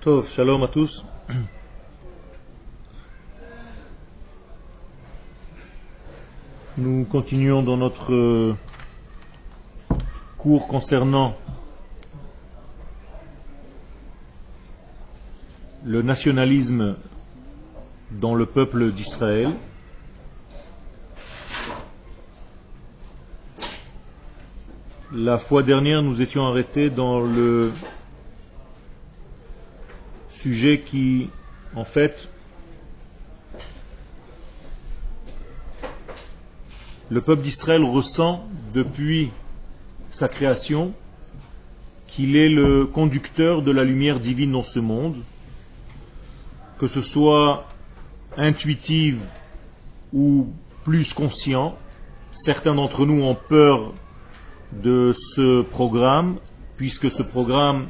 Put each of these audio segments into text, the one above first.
Tov, shalom à tous. Nous continuons dans notre cours concernant le nationalisme dans le peuple d'Israël. La fois dernière, nous étions arrêtés dans le sujet qui, en fait, le peuple d'Israël ressent depuis sa création qu'il est le conducteur de la lumière divine dans ce monde, que ce soit intuitive ou plus conscient. Certains d'entre nous ont peur de ce programme, puisque ce programme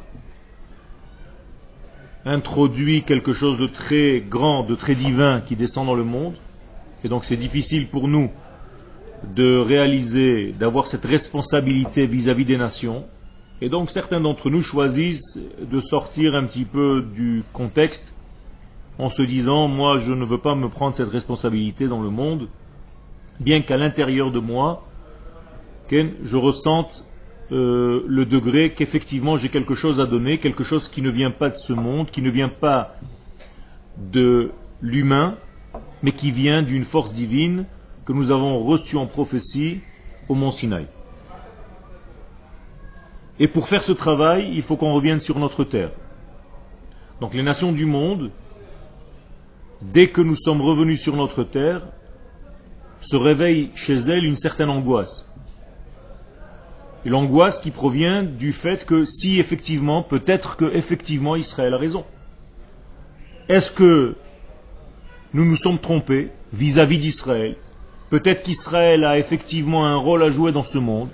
introduit quelque chose de très grand, de très divin qui descend dans le monde. Et donc c'est difficile pour nous de réaliser, d'avoir cette responsabilité vis-à-vis des nations. Et donc certains d'entre nous choisissent de sortir un petit peu du contexte en se disant, moi je ne veux pas me prendre cette responsabilité dans le monde, bien qu'à l'intérieur de moi, je ressente le degré qu'effectivement j'ai quelque chose à donner, quelque chose qui ne vient pas de ce monde, qui ne vient pas de l'humain, mais qui vient d'une force divine que nous avons reçue en prophétie au mont Sinaï. Et pour faire ce travail, il faut qu'on revienne sur notre terre. Donc les nations du monde, dès que nous sommes revenus sur notre terre, se réveille chez elles une certaine angoisse. Et l'angoisse qui provient du fait que si effectivement, peut-être que effectivement Israël a raison. Est-ce que nous nous sommes trompés vis-à-vis d'Israël? Peut-être qu'Israël a effectivement un rôle à jouer dans ce monde.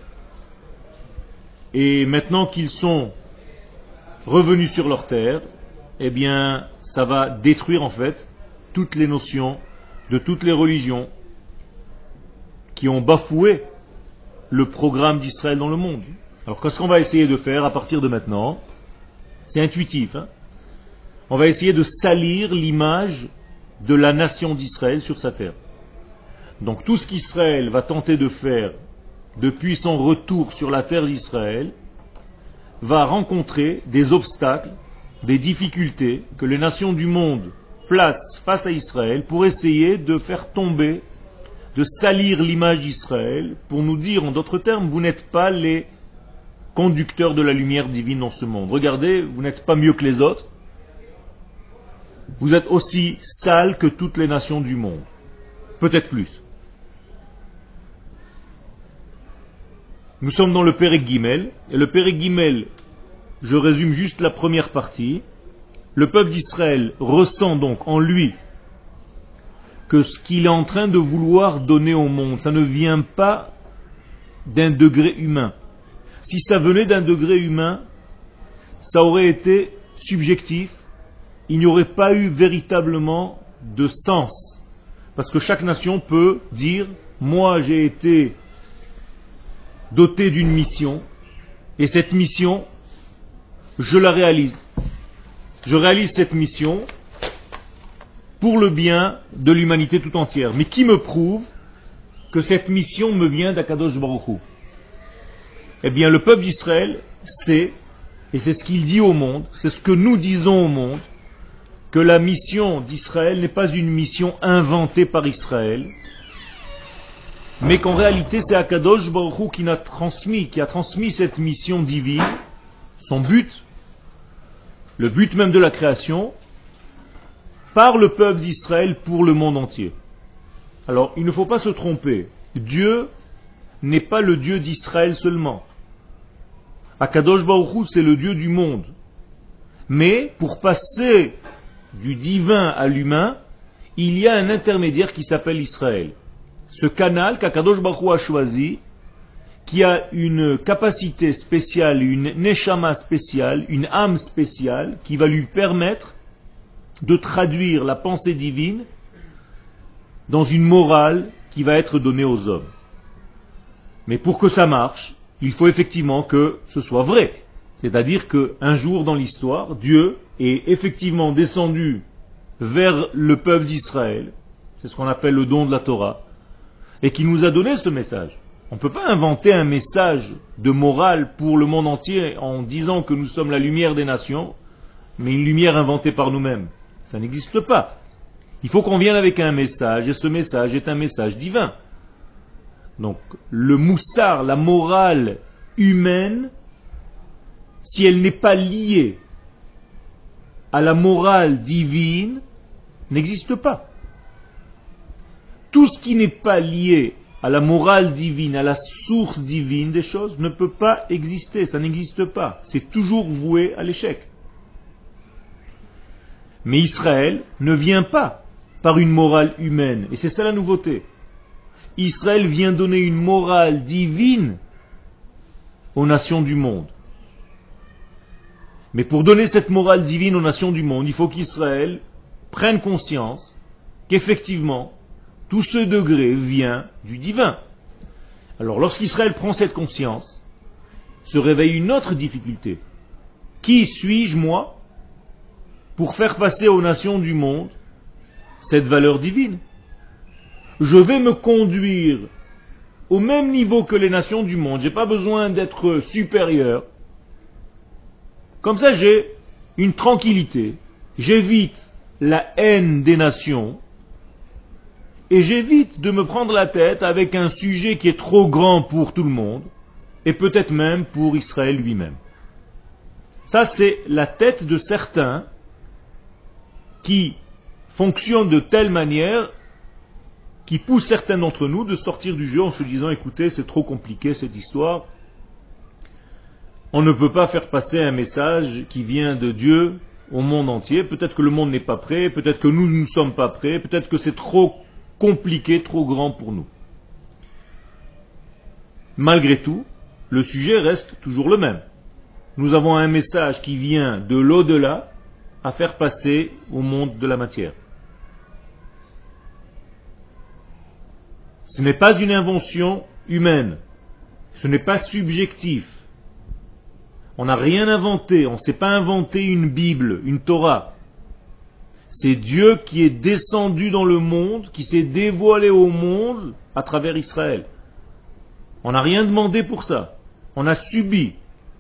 Et maintenant qu'ils sont revenus sur leur terre, eh bien, ça va détruire en fait toutes les notions de toutes les religions qui ont bafoué le programme d'Israël dans le monde. Alors qu'est-ce qu'on va essayer de faire à partir de maintenant? C'est intuitif. On va essayer de salir l'image de la nation d'Israël sur sa terre. Donc tout ce qu'Israël va tenter de faire depuis son retour sur la terre d'Israël va rencontrer des obstacles, des difficultés que les nations du monde placent face à Israël pour essayer de faire tomber, de salir l'image d'Israël, pour nous dire en d'autres termes, vous n'êtes pas les conducteurs de la lumière divine dans ce monde. Regardez, vous n'êtes pas mieux que les autres. Vous êtes aussi sales que toutes les nations du monde. Peut-être plus. Nous sommes dans le Pérek Gimel, et le Pérek Gimel, je résume juste la première partie. Le peuple d'Israël ressent donc en lui que ce qu'il est en train de vouloir donner au monde, ça ne vient pas d'un degré humain. Si ça venait d'un degré humain, ça aurait été subjectif, il n'y aurait pas eu véritablement de sens. Parce que chaque nation peut dire, moi j'ai été doté d'une mission, et cette mission, je la réalise. Je réalise cette mission pour le bien de l'humanité tout entière. Mais qui me prouve que cette mission me vient d'Akadosh Baruch Hu? Eh bien, le peuple d'Israël sait, et c'est ce qu'il dit au monde, c'est ce que nous disons au monde, que la mission d'Israël n'est pas une mission inventée par Israël, mais qu'en réalité c'est Akadosh Baruch Hu qui a transmis cette mission divine, son but, le but même de la création, par le peuple d'Israël pour le monde entier. Alors, il ne faut pas se tromper. Dieu n'est pas le Dieu d'Israël seulement. Akadosh Baruch Hu, c'est le Dieu du monde. Mais, pour passer du divin à l'humain, il y a un intermédiaire qui s'appelle Israël. Ce canal qu'Akadosh Baruch Hu a choisi, qui a une capacité spéciale, une neshama spéciale, une âme spéciale, qui va lui permettre de traduire la pensée divine dans une morale qui va être donnée aux hommes. Mais pour que ça marche, il faut effectivement que ce soit vrai. C'est-à-dire qu'un jour dans l'histoire, Dieu est effectivement descendu vers le peuple d'Israël, c'est ce qu'on appelle le don de la Torah, et qui nous a donné ce message. On ne peut pas inventer un message de morale pour le monde entier en disant que nous sommes la lumière des nations, mais une lumière inventée par nous-mêmes. Ça n'existe pas. Il faut qu'on vienne avec un message, et ce message est un message divin. Donc, le moussar, la morale humaine, si elle n'est pas liée à la morale divine, n'existe pas. Tout ce qui n'est pas lié à la morale divine, à la source divine des choses, ne peut pas exister, ça n'existe pas. C'est toujours voué à l'échec. Mais Israël ne vient pas par une morale humaine, et c'est ça la nouveauté. Israël vient donner une morale divine aux nations du monde. Mais pour donner cette morale divine aux nations du monde, il faut qu'Israël prenne conscience qu'effectivement, tout ce degré vient du divin. Alors lorsqu'Israël prend cette conscience, se réveille une autre difficulté. Qui suis-je, moi, pour faire passer aux nations du monde cette valeur divine? Je vais me conduire au même niveau que les nations du monde. Je n'ai pas besoin d'être supérieur. Comme ça, j'ai une tranquillité. J'évite la haine des nations. Et j'évite de me prendre la tête avec un sujet qui est trop grand pour tout le monde. Et peut-être même pour Israël lui-même. Ça, c'est la tête de certains qui fonctionnent de telle manière qui pousse certains d'entre nous de sortir du jeu en se disant, écoutez, c'est trop compliqué cette histoire. On ne peut pas faire passer un message qui vient de Dieu au monde entier. Peut-être que le monde n'est pas prêt, peut-être que nous ne sommes pas prêts, peut-être que c'est trop compliqué, trop grand pour nous. Malgré tout, le sujet reste toujours le même. Nous avons un message qui vient de l'au-delà à faire passer au monde de la matière. Ce n'est pas une invention humaine. Ce n'est pas subjectif. On n'a rien inventé. On ne s'est pas inventé une Bible, une Torah. C'est Dieu qui est descendu dans le monde, qui s'est dévoilé au monde à travers Israël. On n'a rien demandé pour ça. On a subi.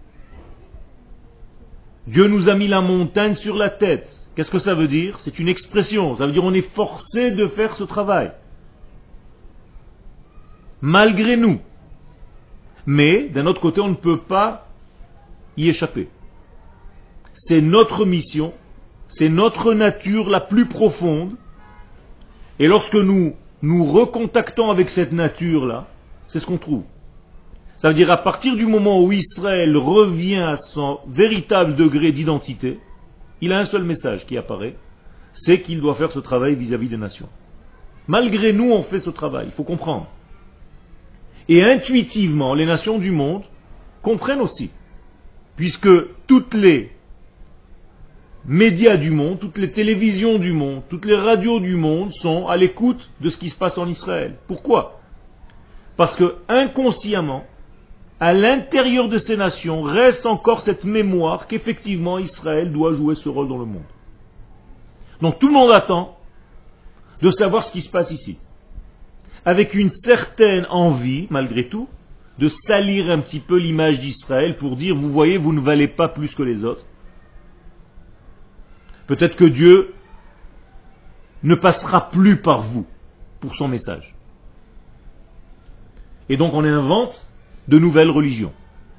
Dieu nous a mis la montagne sur la tête. Qu'est-ce que ça veut dire? C'est une expression. Ça veut dire qu'on est forcé de faire ce travail. Malgré nous. Mais, d'un autre côté, on ne peut pas y échapper. C'est notre mission, c'est notre nature la plus profonde. Et lorsque nous nous recontactons avec cette nature-là, c'est ce qu'on trouve. Ça veut dire à partir du moment où Israël revient à son véritable degré d'identité, il a un seul message qui apparaît, c'est qu'il doit faire ce travail vis-à-vis des nations. Malgré nous, on fait ce travail, il faut comprendre. Et intuitivement, les nations du monde comprennent aussi. Puisque toutes les médias du monde, toutes les télévisions du monde, toutes les radios du monde sont à l'écoute de ce qui se passe en Israël. Pourquoi? Parce que inconsciemment, à l'intérieur de ces nations, reste encore cette mémoire qu'effectivement Israël doit jouer ce rôle dans le monde. Donc tout le monde attend de savoir ce qui se passe ici. Avec une certaine envie, malgré tout, de salir un petit peu l'image d'Israël pour dire, vous voyez, vous ne valez pas plus que les autres. Peut-être que Dieu ne passera plus par vous pour son message. Et donc on invente de nouvelles religions.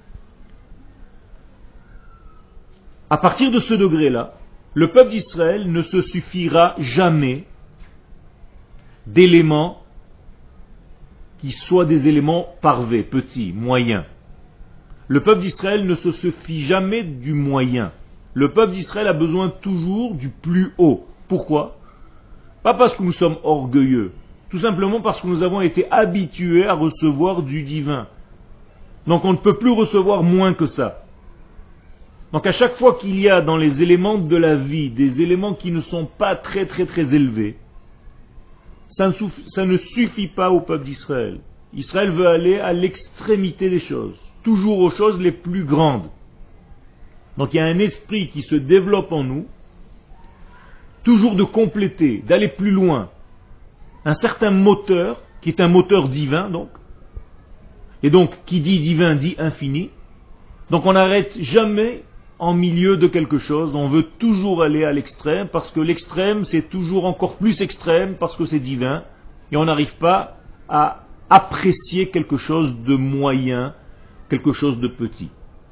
À partir de ce degré-là, le peuple d'Israël ne se suffira jamais d'éléments qui soient des éléments parfaits, petits, moyens. Le peuple d'Israël ne se suffit jamais du moyen. Le peuple d'Israël a besoin toujours du plus haut. Pourquoi? Pas parce que nous sommes orgueilleux, tout simplement parce que nous avons été habitués à recevoir du divin. Donc on ne peut plus recevoir moins que ça. Donc à chaque fois qu'il y a dans les éléments de la vie des éléments qui ne sont pas très élevés, ça ne suffit pas au peuple d'Israël. Israël veut aller à l'extrémité des choses, toujours aux choses les plus grandes. Donc il y a un esprit qui se développe en nous, toujours de compléter, d'aller plus loin. Un certain moteur, qui est un moteur divin, donc. Et donc, qui dit divin dit infini. Donc on n'arrête jamais en milieu de quelque chose, on veut toujours aller à l'extrême, parce que l'extrême c'est toujours encore plus extrême, parce que c'est divin, et on n'arrive pas à apprécier quelque chose de moyen, quelque chose de petit.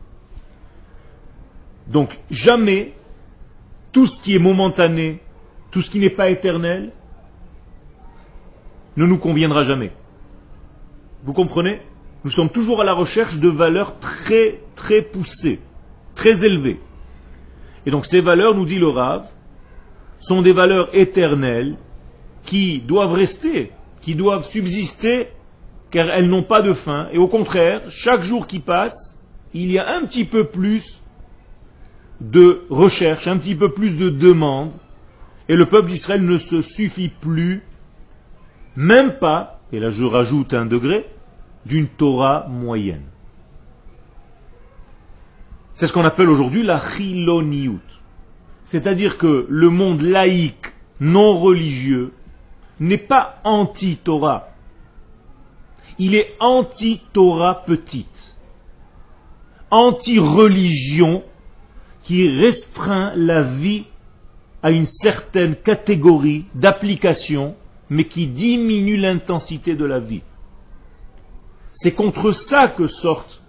Donc jamais tout ce qui est momentané, tout ce qui n'est pas éternel, ne nous conviendra jamais. Vous comprenez? Nous sommes toujours à la recherche de valeurs très très poussées, très élevées. Et donc ces valeurs, nous dit le Rav, sont des valeurs éternelles qui doivent rester, qui doivent subsister, car elles n'ont pas de fin. Et au contraire, chaque jour qui passe, il y a un petit peu plus de recherche, un petit peu plus de demande, et le peuple d'Israël ne se suffit plus, même pas, et là je rajoute un degré, d'une Torah moyenne. C'est ce qu'on appelle aujourd'hui la chiloniout. C'est-à-dire que le monde laïque, non religieux, n'est pas anti-Torah. Il est anti-Torah petite. Anti-religion qui restreint la vie à une certaine catégorie d'application, mais qui diminue l'intensité de la vie. C'est contre ça que sortent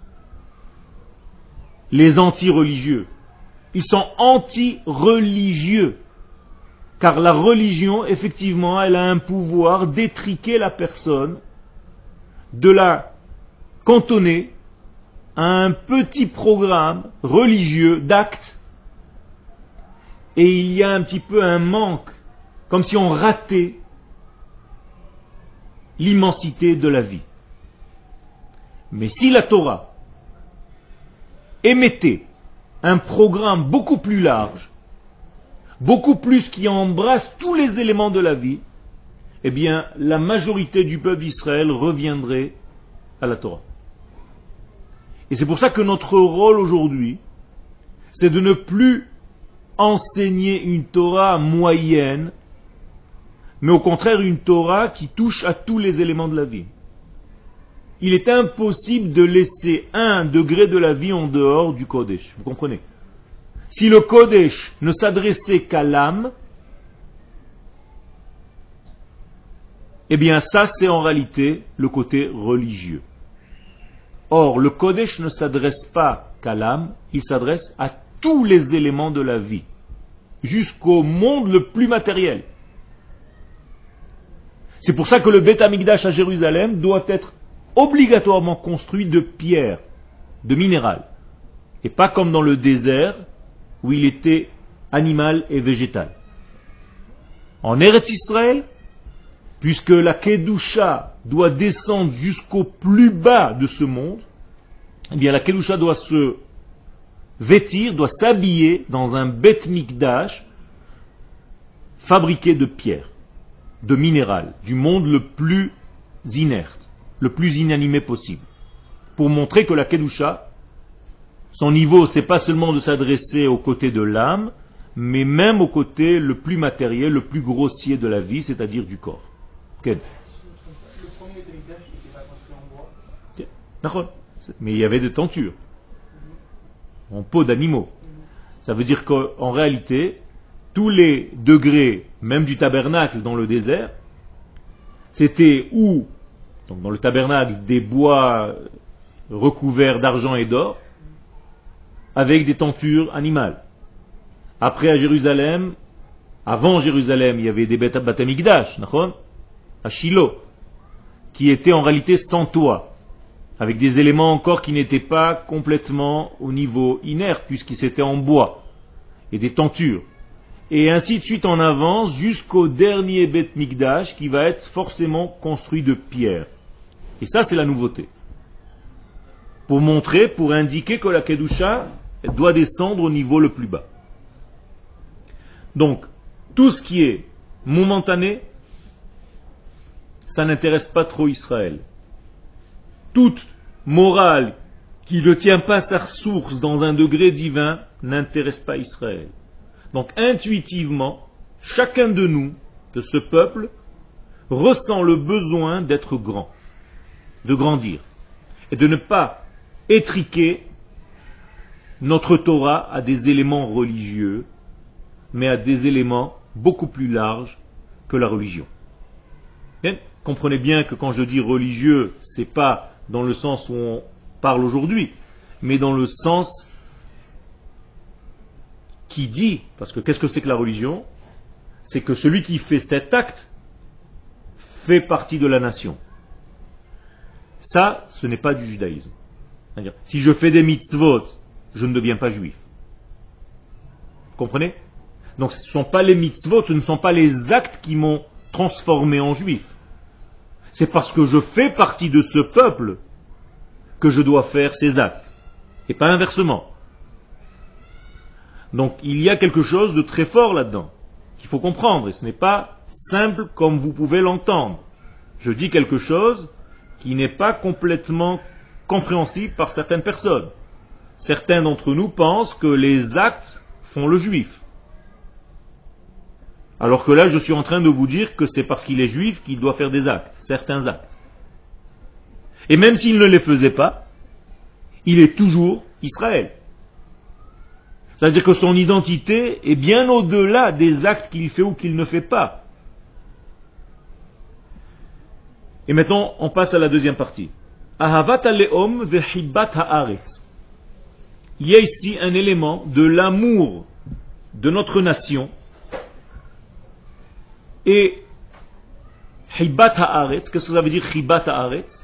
les anti-religieux. Ils sont anti-religieux. Car la religion, effectivement, elle a un pouvoir d'étriquer la personne, de la cantonner à un petit programme religieux d'actes. Et il y a un petit peu un manque, comme si on ratait l'immensité de la vie. Mais si la Torah émettait un programme beaucoup plus large, beaucoup plus qui embrasse tous les éléments de la vie, eh bien, la majorité du peuple d'Israël reviendrait à la Torah. Et c'est pour ça que notre rôle aujourd'hui, c'est de ne plus enseigner une Torah moyenne, mais au contraire une Torah qui touche à tous les éléments de la vie. Il est impossible de laisser un degré de la vie en dehors du Kodesh. Vous comprenez? Si le Kodesh ne s'adressait qu'à l'âme, eh bien ça c'est en réalité le côté religieux. Or, le Kodesh ne s'adresse pas qu'à l'âme, il s'adresse à tous les éléments de la vie, jusqu'au monde le plus matériel. C'est pour ça que le Beth Amikdash à Jérusalem doit être obligatoirement construit de pierre, de minéral, et pas comme dans le désert où il était animal et végétal. En Eretz Israël, puisque la Kedusha doit descendre jusqu'au plus bas de ce monde, eh bien la Kedusha doit se vêtir, doit s'habiller dans un Beth Mikdash fabriqué de pierre, de minéral, du monde le plus inerte, le plus inanimé possible, pour montrer que la Kedusha, son niveau, c'est pas seulement de s'adresser au côté de l'âme, mais même au côté le plus matériel, le plus grossier de la vie, c'est-à-dire du corps. Okay. Le premier Betamikdash n'était pas construit en bois. D'accord. Mais il y avait des tentures, en peau d'animaux. Ça veut dire qu'en réalité, tous les degrés, même du tabernacle dans le désert, c'était où, donc dans le tabernacle, des bois recouverts d'argent et d'or, avec des tentures animales. Après à Jérusalem, avant Jérusalem, il y avait des Beth Amikdash, à Shiloh, qui étaient en réalité sans toit, avec des éléments encore qui n'étaient pas complètement au niveau inerte, puisqu'ils étaient en bois, et des tentures. Et ainsi de suite en avance jusqu'au dernier Beth Mikdash qui va être forcément construit de pierre. Et ça, c'est la nouveauté. Pour montrer, pour indiquer que la Kedusha doit descendre au niveau le plus bas. Donc, tout ce qui est momentané, ça n'intéresse pas trop Israël. Toute morale qui ne tient pas sa source dans un degré divin n'intéresse pas Israël. Donc intuitivement, chacun de nous, de ce peuple, ressent le besoin d'être grand, de grandir, et de ne pas étriquer notre Torah à des éléments religieux, mais à des éléments beaucoup plus larges que la religion. Bien, comprenez bien que quand je dis religieux, c'est pas dans le sens où on parle aujourd'hui, mais dans le sens qui dit, parce que qu'est-ce que c'est que la religion? C'est que celui qui fait cet acte fait partie de la nation. Ça, ce n'est pas du judaïsme. C'est-à-dire, si je fais des mitzvot, je ne deviens pas juif. Vous comprenez? Donc ce ne sont pas les mitzvot, ce ne sont pas les actes qui m'ont transformé en juif. C'est parce que je fais partie de ce peuple que je dois faire ces actes. Et pas inversement. Donc il y a quelque chose de très fort là-dedans, qu'il faut comprendre. Et ce n'est pas simple comme vous pouvez l'entendre. Je dis quelque chose qui n'est pas complètement compréhensible par certaines personnes. Certains d'entre nous pensent que les actes font le juif. Alors que là, je suis en train de vous dire que c'est parce qu'il est juif qu'il doit faire des actes, certains actes. Et même s'il ne les faisait pas, il est toujours Israël. C'est-à-dire que son identité est bien au-delà des actes qu'il fait ou qu'il ne fait pas. Et maintenant, on passe à la deuxième partie. Ahavat haleom vehibat haaretz. Il y a ici un élément de l'amour de notre nation et hibat haaretz. Qu'est-ce que ça veut dire hibat haaretz?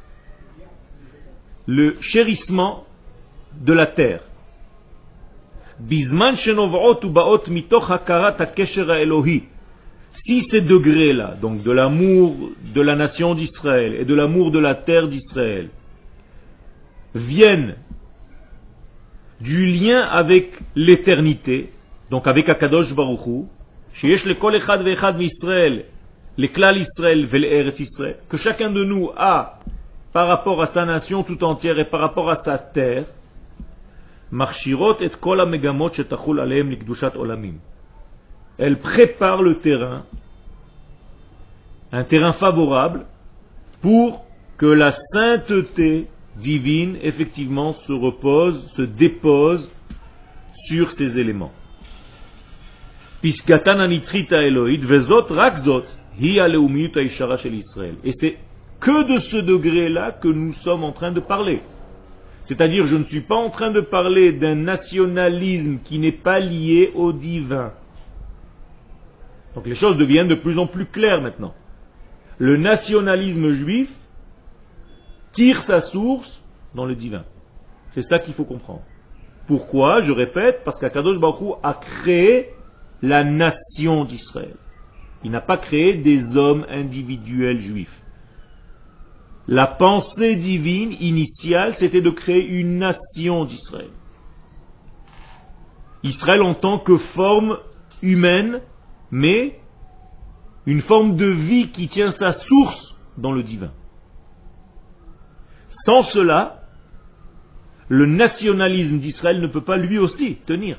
Le chérissement de la terre. Bizman shenovot ubaot mitoch hakarat hakesher haelohi. Si ces degrés-là, donc de l'amour de la nation d'Israël et de l'amour de la terre d'Israël, viennent du lien avec l'éternité, donc avec Akadosh Baruch Hu, sheyesh lekol echad ve'echad mi'Israël, leklal Israël ve'le'eretz Israël, que chacun de nous a, par rapport à sa nation tout entière et par rapport à sa terre, marshirot et kol hamegamot shetachul aleim likdushat olamim. Elle prépare le terrain, un terrain favorable, pour que la sainteté divine, effectivement, se repose, se dépose sur ces éléments. Piskatan anitrita Elohit, vezot rakzot, hi aleumiyut haishara shel Israël. Et c'est que de ce degré-là que nous sommes en train de parler. C'est-à-dire, je ne suis pas en train de parler d'un nationalisme qui n'est pas lié au divin. Donc les choses deviennent de plus en plus claires maintenant. Le nationalisme juif tire sa source dans le divin. C'est ça qu'il faut comprendre. Pourquoi? Je répète, parce qu'Akadosh Baruch Hu a créé la nation d'Israël. Il n'a pas créé des hommes individuels juifs. La pensée divine initiale, c'était de créer une nation d'Israël. Israël en tant que forme humaine, mais une forme de vie qui tient sa source dans le divin. Sans cela, le nationalisme d'Israël ne peut pas lui aussi tenir.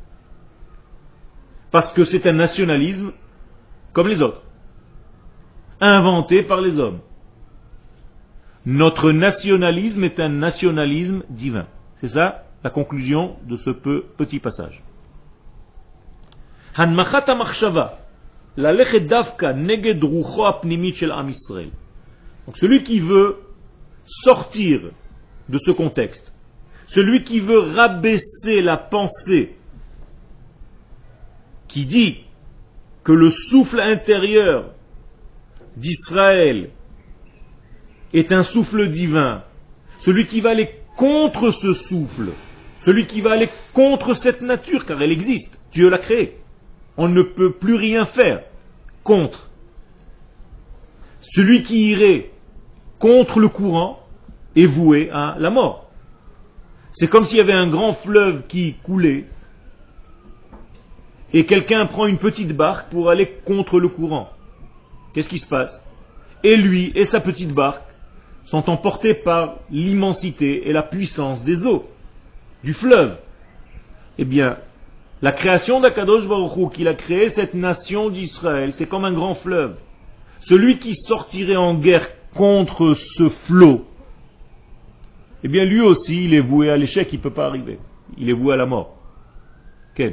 Parce que c'est un nationalisme comme les autres, inventé par les hommes. Notre nationalisme est un nationalisme divin. C'est ça la conclusion de ce petit passage. Hanmachat hamachshava, lalechet davka neged rucho apnimit shel am Israël. Donc celui qui veut sortir de ce contexte, celui qui veut rabaisser la pensée qui dit que le souffle intérieur d'Israël est un souffle divin, celui qui va aller contre ce souffle, celui qui va aller contre cette nature, car elle existe, Dieu l'a créée. On ne peut plus rien faire contre. Celui qui irait contre le courant est voué à la mort. C'est comme s'il y avait un grand fleuve qui coulait et quelqu'un prend une petite barque pour aller contre le courant. Qu'est-ce qui se passe? Et lui et sa petite barque sont emportés par l'immensité et la puissance des eaux, du fleuve. Eh bien, la création d'Akadosh Baruch Hu, qu'il a créé cette nation d'Israël, c'est comme un grand fleuve. Celui qui sortirait en guerre contre ce flot, eh bien lui aussi, il est voué à l'échec, il ne peut pas arriver. Il est voué à la mort. Quel?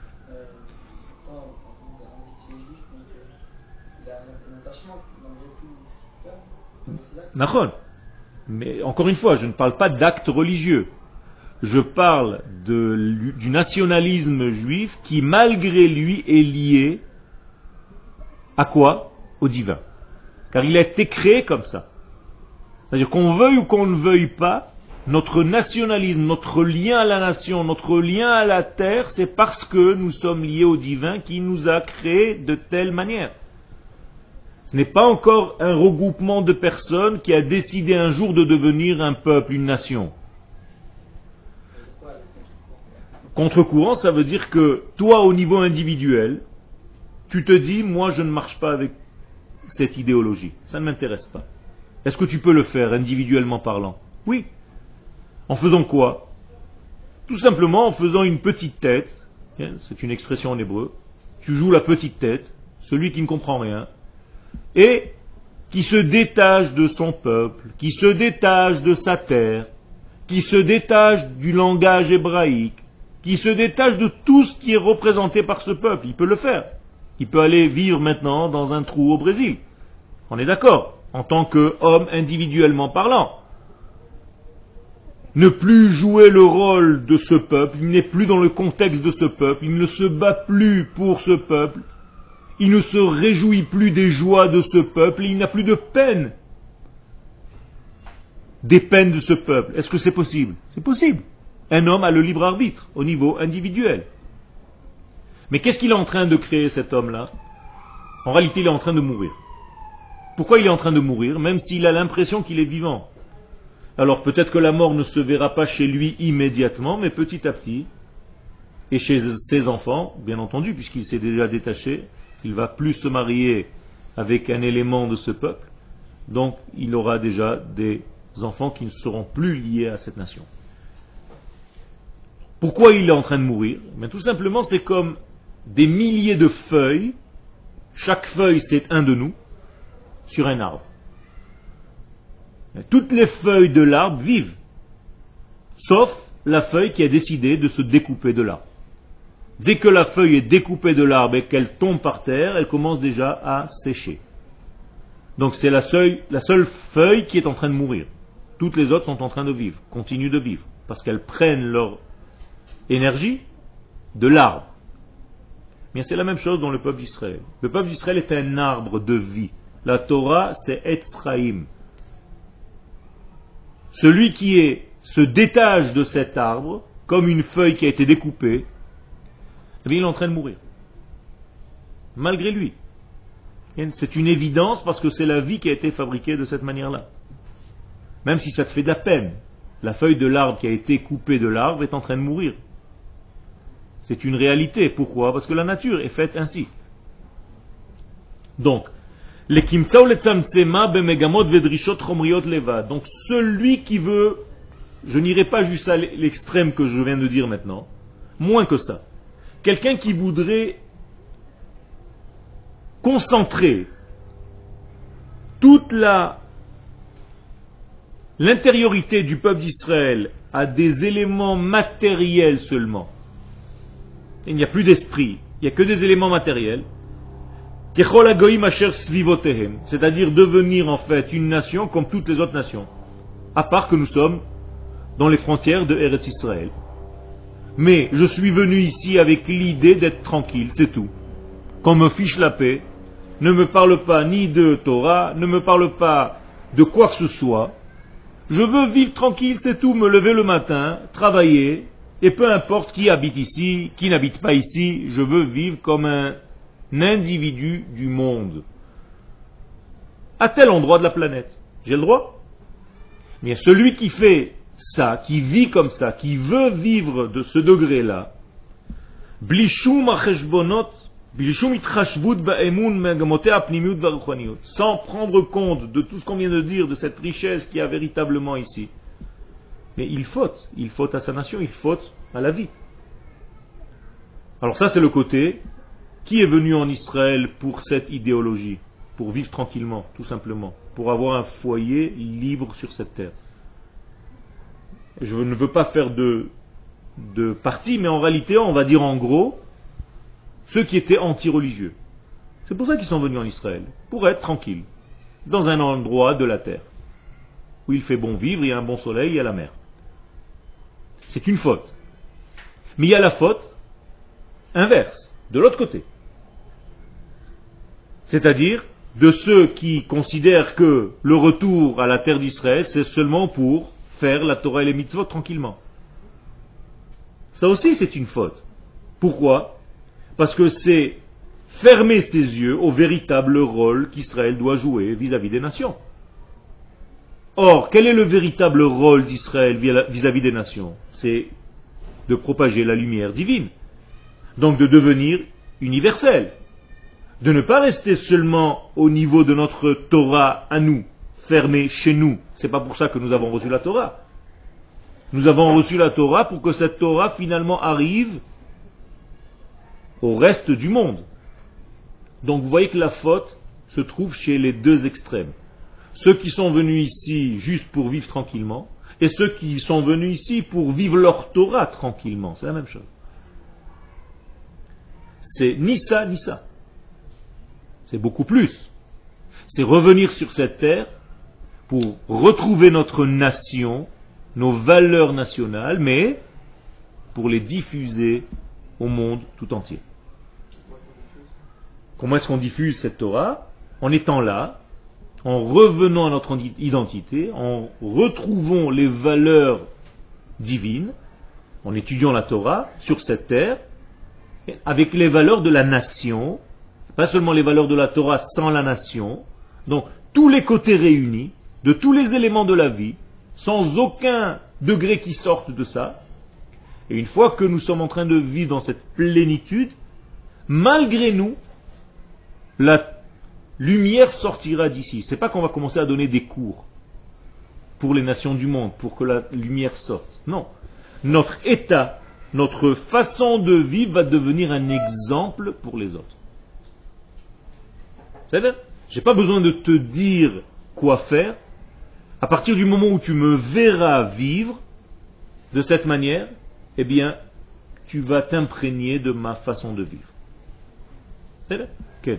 Nachon. Mais encore une fois, je ne parle pas d'actes religieux. Je parle du nationalisme juif qui, malgré lui, est lié à quoi? Au divin. Car il a été créé comme ça. C'est-à-dire qu'on veuille ou qu'on ne veuille pas, notre nationalisme, notre lien à la nation, notre lien à la terre, c'est parce que nous sommes liés au divin qui nous a créés de telle manière. Ce n'est pas encore un regroupement de personnes qui a décidé un jour de devenir un peuple, une nation. Contre-courant, ça veut dire que toi, au niveau individuel, tu te dis, moi je ne marche pas avec cette idéologie. Ça ne m'intéresse pas. Est-ce que tu peux le faire individuellement parlant? Oui. En faisant quoi? Tout simplement en faisant une petite tête. C'est une expression en hébreu. Tu joues la petite tête, celui qui ne comprend rien, et qui se détache de son peuple, qui se détache de sa terre, qui se détache du langage hébraïque, qui se détache de tout ce qui est représenté par ce peuple. Il peut le faire. Il peut aller vivre maintenant dans un trou au Brésil. On est d'accord, en tant qu'homme individuellement parlant. Ne plus jouer le rôle de ce peuple, il n'est plus dans le contexte de ce peuple, il ne se bat plus pour ce peuple, il ne se réjouit plus des joies de ce peuple, il n'a plus de peine des peines de ce peuple. Est-ce que c'est possible? C'est possible. Un homme a le libre arbitre au niveau individuel. Mais qu'est-ce qu'il est en train de créer, cet homme-là? En réalité, il est en train de mourir. Pourquoi il est en train de mourir, même s'il a l'impression qu'il est vivant? Alors peut-être que la mort ne se verra pas chez lui immédiatement, mais petit à petit, et chez ses enfants, bien entendu, puisqu'il s'est déjà détaché, il va plus se marier avec un élément de ce peuple, donc il aura déjà des enfants qui ne seront plus liés à cette nation. Pourquoi il est en train de mourir? Mais tout simplement, c'est comme des milliers de feuilles, chaque feuille c'est un de nous, sur un arbre. Toutes les feuilles de l'arbre vivent, sauf la feuille qui a décidé de se découper de l'arbre. Dès que la feuille est découpée de l'arbre et qu'elle tombe par terre, elle commence déjà à sécher. Donc c'est la seule feuille qui est en train de mourir. Toutes les autres sont en train de vivre, continuent de vivre, parce qu'elles prennent leur énergie de l'arbre. Mais c'est la même chose dans le peuple d'Israël. Le peuple d'Israël est un arbre de vie. La Torah, c'est Etz Chaim. Celui qui se détache de cet arbre, comme une feuille qui a été découpée, eh bien, il est en train de mourir. Malgré lui. C'est une évidence parce que c'est la vie qui a été fabriquée de cette manière-là. Même si ça te fait de la peine, la feuille de l'arbre qui a été coupée de l'arbre est en train de mourir. C'est une réalité. Pourquoi? Parce que la nature est faite ainsi. Donc, donc celui qui veut, je n'irai pas juste à l'extrême que je viens de dire maintenant, moins que ça. Quelqu'un qui voudrait concentrer toute l'intériorité du peuple d'Israël à des éléments matériels seulement. Il n'y a plus d'esprit, il n'y a que des éléments matériels. C'est-à-dire devenir en fait une nation comme toutes les autres nations. À part que nous sommes dans les frontières de Eretz Israël. Mais je suis venu ici avec l'idée d'être tranquille, c'est tout. Qu'on me fiche la paix, ne me parle pas ni de Torah, ne me parle pas de quoi que ce soit. Je veux vivre tranquille, c'est tout, me lever le matin, travailler, et peu importe qui habite ici, qui n'habite pas ici, je veux vivre comme un individu du monde. À tel endroit de la planète. J'ai le droit. Mais celui qui fait ça, qui vit comme ça, qui veut vivre de ce degré-là, sans prendre compte de tout ce qu'on vient de dire, de cette richesse qu'il y a véritablement ici. Mais il faute à sa nation, il faute à la vie. Alors ça, c'est le côté qui est venu en Israël pour cette idéologie, pour vivre tranquillement, tout simplement, pour avoir un foyer libre sur cette terre. Je ne veux pas faire de parti, mais en réalité, on va dire en gros, ceux qui étaient anti-religieux. C'est pour ça qu'ils sont venus en Israël, pour être tranquilles, dans un endroit de la terre, où il fait bon vivre, il y a un bon soleil, il y a la mer. C'est une faute. Mais il y a la faute inverse, de l'autre côté. C'est-à-dire de ceux qui considèrent que le retour à la terre d'Israël, c'est seulement pour faire la Torah et les mitzvot tranquillement. Ça aussi, c'est une faute. Pourquoi? Parce que c'est fermer ses yeux au véritable rôle qu'Israël doit jouer vis-à-vis des nations. Or, quel est le véritable rôle d'Israël vis-à-vis des nations? C'est de propager la lumière divine. Donc de devenir universel. De ne pas rester seulement au niveau de notre Torah à nous, fermé chez nous. C'est pas pour ça que nous avons reçu la Torah. Nous avons reçu la Torah pour que cette Torah finalement arrive au reste du monde. Donc vous voyez que la faute se trouve chez les deux extrêmes. Ceux qui sont venus ici juste pour vivre tranquillement, et ceux qui sont venus ici pour vivre leur Torah tranquillement. C'est la même chose. C'est ni ça, ni ça. C'est beaucoup plus. C'est revenir sur cette terre pour retrouver notre nation, nos valeurs nationales, mais pour les diffuser au monde tout entier. Comment est-ce qu'on diffuse cette Torah? En étant là, en revenant à notre identité, en retrouvant les valeurs divines, en étudiant la Torah sur cette terre, avec les valeurs de la nation, pas seulement les valeurs de la Torah sans la nation, donc tous les côtés réunis, de tous les éléments de la vie, sans aucun degré qui sorte de ça. Et une fois que nous sommes en train de vivre dans cette plénitude, malgré nous, la lumière sortira d'ici. C'est pas qu'on va commencer à donner des cours pour les nations du monde, pour que la lumière sorte. Non. Notre état, notre façon de vivre va devenir un exemple pour les autres. C'est-à-dire, j'ai pas besoin de te dire quoi faire. À partir du moment où tu me verras vivre de cette manière, eh bien, tu vas t'imprégner de ma façon de vivre. C'est-à-dire, ok.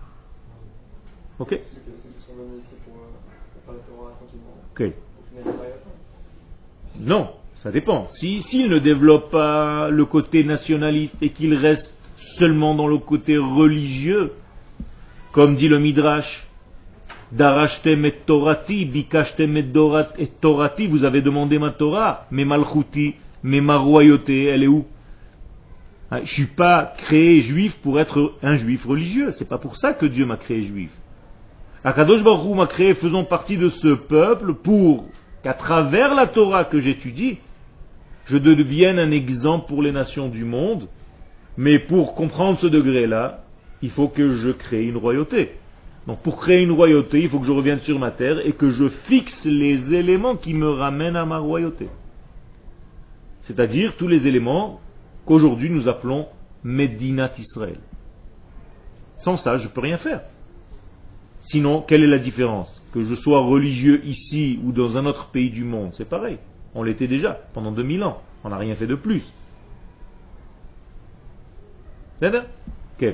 Ok. Ceux qui sont venus ici pour faire la Torah tranquillement. Ok. Au final, ils n'arrivent pas. Non, ça dépend. S'il ne développe pas le côté nationaliste et qu'il reste seulement dans le côté religieux, comme dit le Midrash, Darashtem et Torati, Bikashtem et Torati, vous avez demandé ma Torah, mais Malchuti, mais ma royauté, elle est où? Je ne suis pas créé juif pour être un juif religieux. C'est pas pour ça que Dieu m'a créé juif. Akadosh Baruch Hu m'a créé faisant partie de ce peuple pour qu'à travers la Torah que j'étudie, je devienne un exemple pour les nations du monde. Mais pour comprendre ce degré-là, il faut que je crée une royauté. Donc pour créer une royauté, il faut que je revienne sur ma terre et que je fixe les éléments qui me ramènent à ma royauté. C'est-à-dire tous les éléments qu'aujourd'hui nous appelons Medinat Israël. Sans ça, je ne peux rien faire. Sinon, quelle est la différence? Que je sois religieux ici ou dans un autre pays du monde, c'est pareil. On l'était déjà pendant 2000 ans. On n'a rien fait de plus. D'accord? Ok.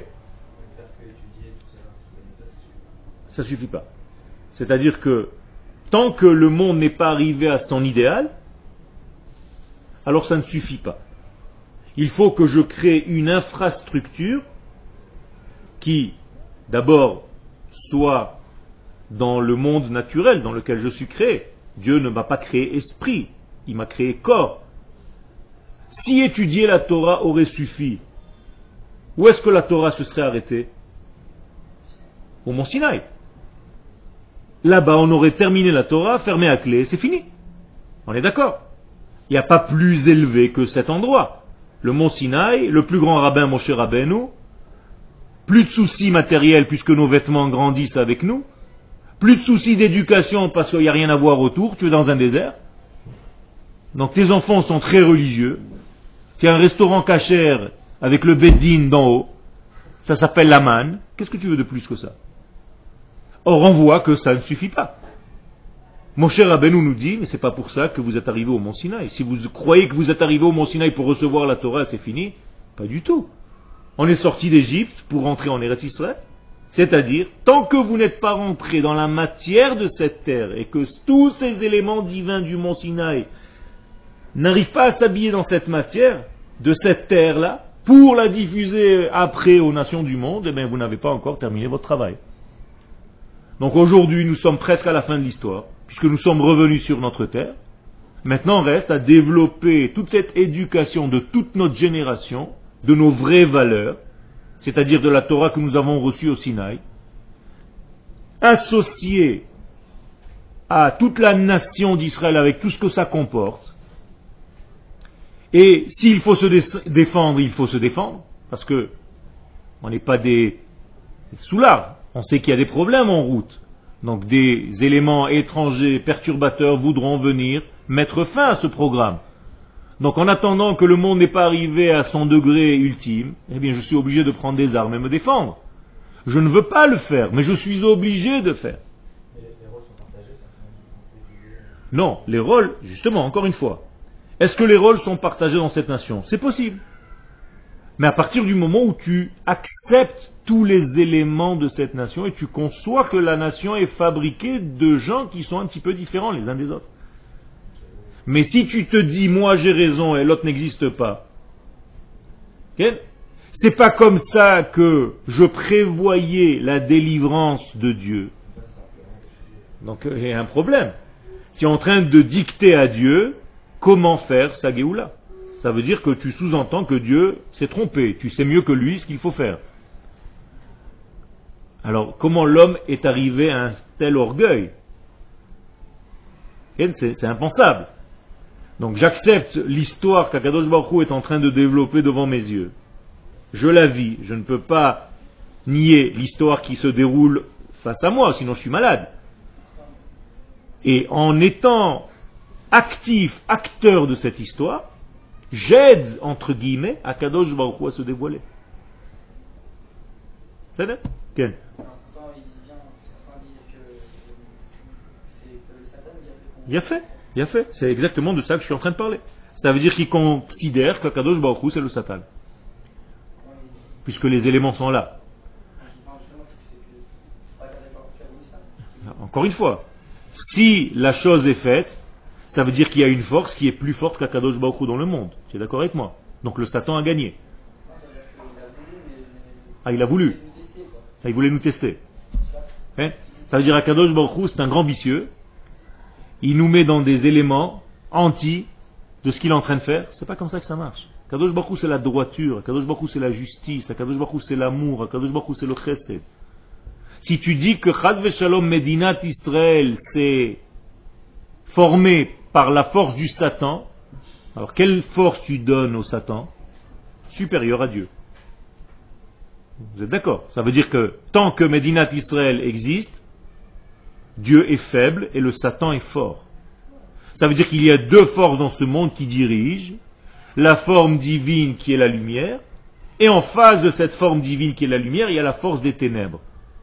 Ça ne suffit pas. C'est-à-dire que tant que le monde n'est pas arrivé à son idéal, alors ça ne suffit pas. Il faut que je crée une infrastructure qui, d'abord, soit dans le monde naturel dans lequel je suis créé. Dieu ne m'a pas créé esprit, il m'a créé corps. Si étudier la Torah aurait suffi, où est-ce que la Torah se serait arrêtée? Au mont Sinaï. Là-bas, on aurait terminé la Torah, fermé à clé, c'est fini. On est d'accord? Il n'y a pas plus élevé que cet endroit. Le mont Sinaï, le plus grand rabbin Moshe Rabbeinu, plus de soucis matériels puisque nos vêtements grandissent avec nous, plus de soucis d'éducation parce qu'il n'y a rien à voir autour, tu es dans un désert. Donc tes enfants sont très religieux, tu as un restaurant cachère avec le Beddin d'en haut. Ça s'appelle la manne. Qu'est-ce que tu veux de plus que ça? Or, on voit que ça ne suffit pas. Mon cher Rabbeinu nous dit, mais c'est pas pour ça que vous êtes arrivé au Mont Sinaï. Si vous croyez que vous êtes arrivé au Mont Sinaï pour recevoir la Torah, c'est fini. Pas du tout. On est sorti d'Égypte pour rentrer en Eretz Israël. C'est-à-dire, tant que vous n'êtes pas rentré dans la matière de cette terre et que tous ces éléments divins du Mont Sinaï n'arrivent pas à s'habiller dans cette matière, de cette terre-là, pour la diffuser après aux nations du monde, eh bien, vous n'avez pas encore terminé votre travail. Donc aujourd'hui, nous sommes presque à la fin de l'histoire, puisque nous sommes revenus sur notre terre. Maintenant, reste à développer toute cette éducation de toute notre génération, de nos vraies valeurs, c'est-à-dire de la Torah que nous avons reçue au Sinaï, associée à toute la nation d'Israël avec tout ce que ça comporte. Et s'il faut se défendre, il faut se défendre, parce que on n'est pas des soulards. On sait qu'il y a des problèmes en route. Donc des éléments étrangers, perturbateurs voudront venir mettre fin à ce programme. Donc en attendant que le monde n'ait pas arrivé à son degré ultime, eh bien je suis obligé de prendre des armes et me défendre. Je ne veux pas le faire, mais je suis obligé de faire. Les rôles sont partagés. Non, les rôles, justement, encore une fois, est-ce que les rôles sont partagés dans cette nation? C'est possible. Mais à partir du moment où tu acceptes tous les éléments de cette nation et tu conçois que la nation est fabriquée de gens qui sont un petit peu différents les uns des autres. Mais si tu te dis, moi j'ai raison et l'autre n'existe pas, okay? C'est pas comme ça que je prévoyais la délivrance de Dieu. Donc il y a un problème. Tu es en train de dicter à Dieu comment faire sa Géoula. Ça veut dire que tu sous-entends que Dieu s'est trompé. Tu sais mieux que lui ce qu'il faut faire. Alors, comment l'homme est arrivé à un tel orgueil? C'est impensable. Donc j'accepte l'histoire qu'Akadosh Baruch Hu est en train de développer devant mes yeux. Je la vis. Je ne peux pas nier l'histoire qui se déroule face à moi, sinon je suis malade. Et en étant actif, acteur de cette histoire, j'aide, entre guillemets, Akadosh Baruch Hu à se dévoiler. C'est vrai? Ken? Quand ils disent bien, certains disent que c'est que le Satan qui a fait qu'on... Il a fait. C'est exactement de ça que je suis en train de parler. Ça veut dire qu'ils considèrent qu'Akadosh Baruch Hu c'est le Satan. Puisque les éléments sont là. Non, justement, c'est que c'est pas d'accord qui a voulu ça. Encore une fois, si la chose est faite, ça veut dire qu'il y a une force qui est plus forte qu'Akadosh Baruch Hu dans le monde. Tu es d'accord avec moi? Donc le Satan a gagné. Non, ça veut dire qu'il a voulu, mais... Ah, il a voulu. nous tester, quoi. Ah, il voulait nous tester. Hein? Ça veut dire qu'Akadosh Baruch Hu c'est un grand vicieux. Il nous met dans des éléments anti de ce qu'il est en train de faire. C'est pas comme ça que ça marche. Akadosh Baruch Hu c'est la droiture. Akadosh Baruch Hu c'est la justice. Akadosh Baruch Hu c'est l'amour. Akadosh Baruch Hu c'est le chesed. Si tu dis que Chaz v'Shalom Medinat Israël c'est formé par la force du Satan, alors quelle force tu donnes au Satan? Supérieure à Dieu. Vous êtes d'accord? Ça veut dire que tant que Medinat Israël existe, Dieu est faible et le Satan est fort. Ça veut dire qu'il y a deux forces dans ce monde qui dirigent, la forme divine qui est la lumière, et en face de cette forme divine qui est la lumière, il y a la force des ténèbres,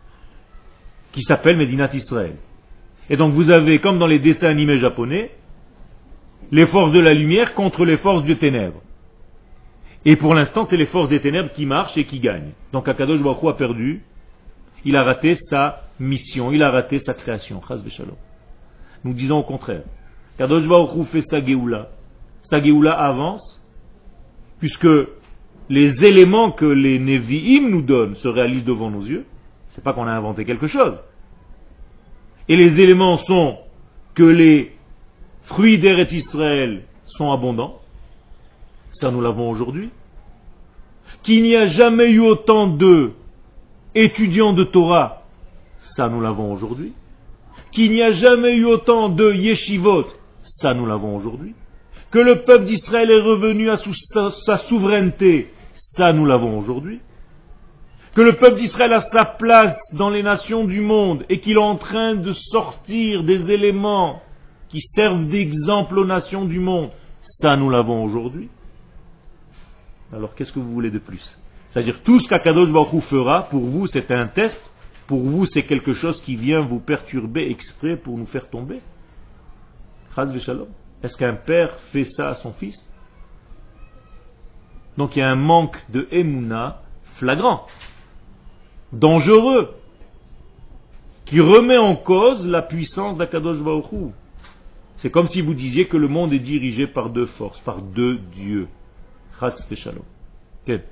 qui s'appelle Medinat Israël. Et donc vous avez, comme dans les dessins animés japonais, les forces de la lumière contre les forces des ténèbres. Et pour l'instant, c'est les forces des ténèbres qui marchent et qui gagnent. Donc Akadosh Baruch Hu a perdu, il a raté sa mission, il a raté sa création. Chas v'shalom. Nous disons au contraire. Akadosh Baruch Hu fait sa Géoula. Sa Géoula avance, puisque les éléments que les Nevi'im nous donnent se réalisent devant nos yeux. C'est pas qu'on a inventé quelque chose. Et les éléments sont que les fruits d'Eretz Israël sont abondants. Ça, nous l'avons aujourd'hui. Qu'il n'y a jamais eu autant de étudiants de Torah. Ça, nous l'avons aujourd'hui. Qu'il n'y a jamais eu autant de yeshivot. Ça, nous l'avons aujourd'hui. Que le peuple d'Israël est revenu à sa souveraineté. Ça, nous l'avons aujourd'hui. Que le peuple d'Israël a sa place dans les nations du monde et qu'il est en train de sortir des éléments qui servent d'exemple aux nations du monde. Ça, nous l'avons aujourd'hui. Alors qu'est-ce que vous voulez de plus? C'est-à-dire tout ce qu'Akadosh Baruch Hu fera, pour vous c'est un test, pour vous c'est quelque chose qui vient vous perturber exprès pour nous faire tomber. Chas v'shalom. Est-ce qu'un père fait ça à son fils? Donc il y a un manque de Emouna flagrant, dangereux, qui remet en cause la puissance d'Akadosh Baruch Hu. C'est comme si vous disiez que le monde est dirigé par deux forces, par deux dieux. Chas v'shalom. Okay.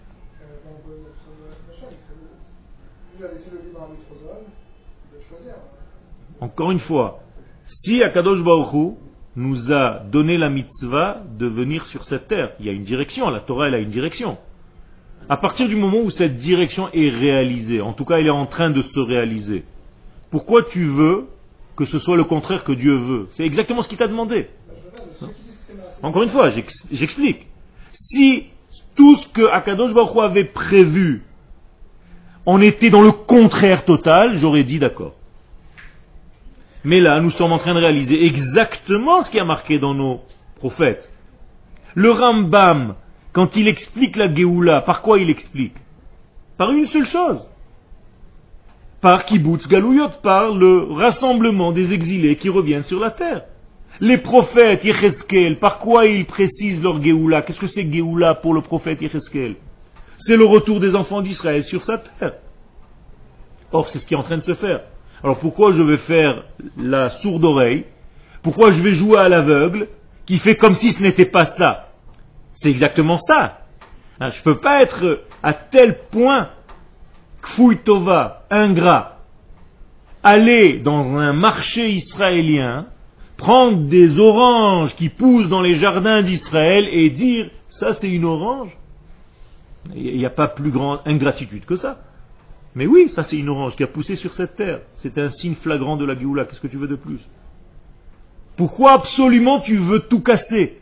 Encore une fois, si Akadosh Baruch Hu nous a donné la mitzvah de venir sur cette terre, il y a une direction, la Torah elle a une direction. À partir du moment où cette direction est réalisée, en tout cas elle est en train de se réaliser, pourquoi tu veux que ce soit le contraire que Dieu veut? C'est exactement ce qu'il t'a demandé. Encore une fois, j'explique. Si tout ce que Akadosh Baruch Hu avait prévu, on était dans le contraire total, j'aurais dit d'accord. Mais là, nous sommes en train de réaliser exactement ce qui a marqué dans nos prophètes. Le Rambam, quand il explique la Géoula, par quoi il explique? Par une seule chose. Par Kibbutz Galouyot, par le rassemblement des exilés qui reviennent sur la terre. Les prophètes, Yecheskel, par quoi ils précisent leur Géoula? Qu'est-ce que c'est Géoula pour le prophète Yecheskel? C'est le retour des enfants d'Israël sur sa terre. Or, c'est ce qui est en train de se faire. Alors pourquoi je vais faire la sourde oreille? Pourquoi je vais jouer à l'aveugle qui fait comme si ce n'était pas ça? C'est exactement ça. Je ne peux pas être à tel point kfouy tova, ingrat, aller dans un marché israélien, prendre des oranges qui poussent dans les jardins d'Israël et dire ça c'est une orange. Il n'y a pas plus grande ingratitude que ça. Mais oui, ça c'est une orange qui a poussé sur cette terre. C'est un signe flagrant de la Géoula. Qu'est-ce que tu veux de plus? Pourquoi absolument tu veux tout casser?